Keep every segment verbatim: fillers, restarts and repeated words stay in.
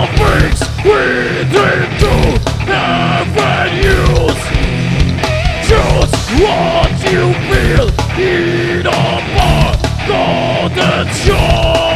the freaks we dream to never use. Choose what you feel in a bar, golden shop.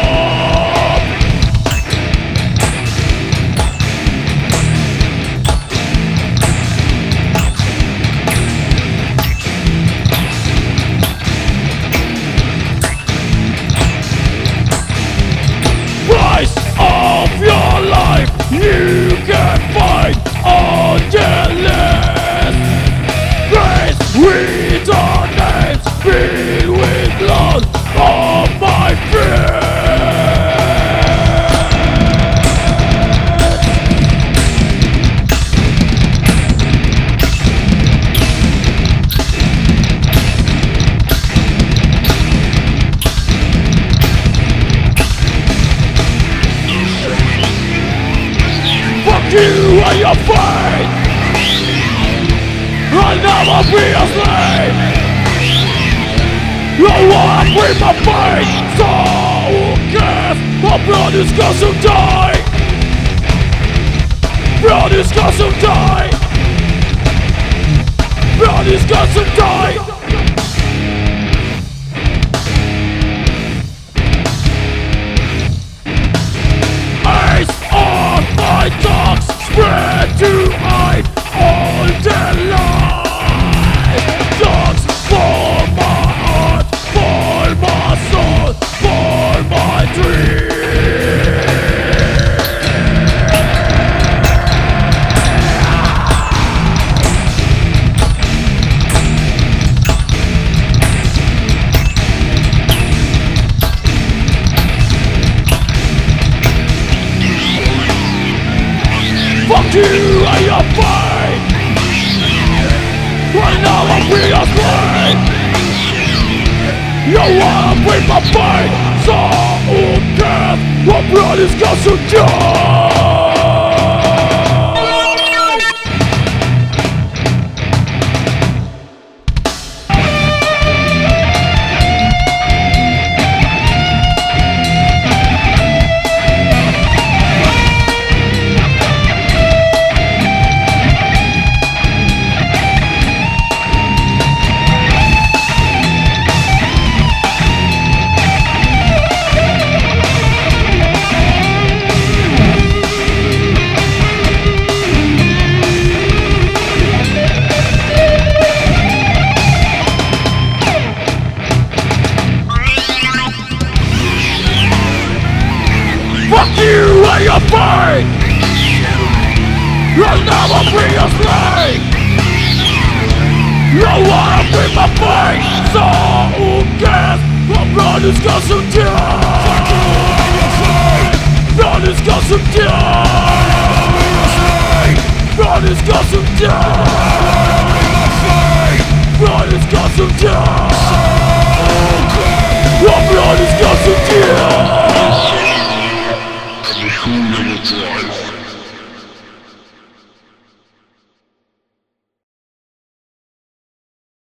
Price of your life you can find on your list. Grace with our names filled with blood of my friends. Fuck you and your fate. I'll never be a slave. I wanna free my fate. So who cares? My blood is cause to die. Blood is cause to die. Blood is cause to die. Dogs spread to hide all their lies. Dogs for my heart, for my soul, for my dreams. Fuck you and your fight. Right now I'm free as slave. You wanna break my fight. So who cares? My blood is got to die. Fuck you and your fight. You'll never be a slave. You wanna be my fight. So who cares? My blood is got to die. Fuck you and your fight. Blood is got to die. Blood is got to die. Blood is got to die. Your blood is got to die. Who never dies?